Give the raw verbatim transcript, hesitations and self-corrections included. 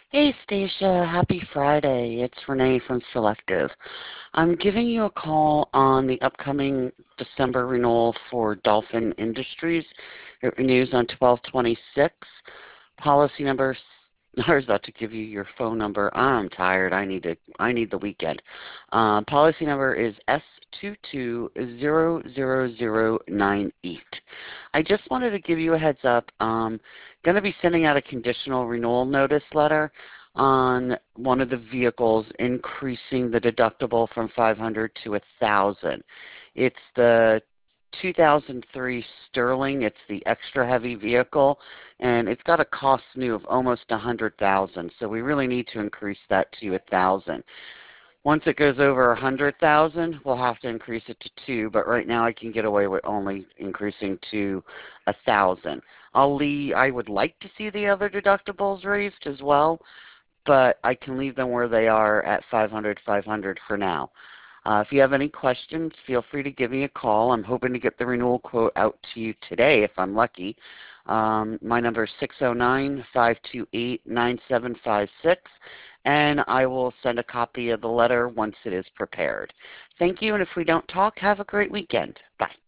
Hey Stacia, happy Friday. It's Renee from Selective. I'm giving you a call on the upcoming December renewal for Dolphin Industries. It renews on twelve twenty-six. Policy number, s- I was about to give you your phone number. I'm tired. I need to, I need the weekend. Uh, policy number is S two two zero zero zero nine eight. I just wanted to give you a heads up. Um, going to be sending out a conditional renewal notice letter on one of the vehicles, increasing the deductible from five hundred to one thousand. It's the two thousand three Sterling. It's the extra heavy vehicle, and it's got a cost new of almost one hundred thousand. So we really need to increase that to one thousand. Once it goes over one hundred thousand, we'll have to increase it to two, but right now I can get away with only increasing to one thousand. I'll leave, I would like to see the other deductibles raised as well, but I can leave them where they are at five hundred, five hundred for now. Uh, if you have any questions, feel free to give me a call. I'm hoping to get the renewal quote out to you today if I'm lucky. Um, my number is six oh nine, five two eight, nine seven five six, and I will send a copy of the letter once it is prepared. Thank you, and if we don't talk, have a great weekend. Bye.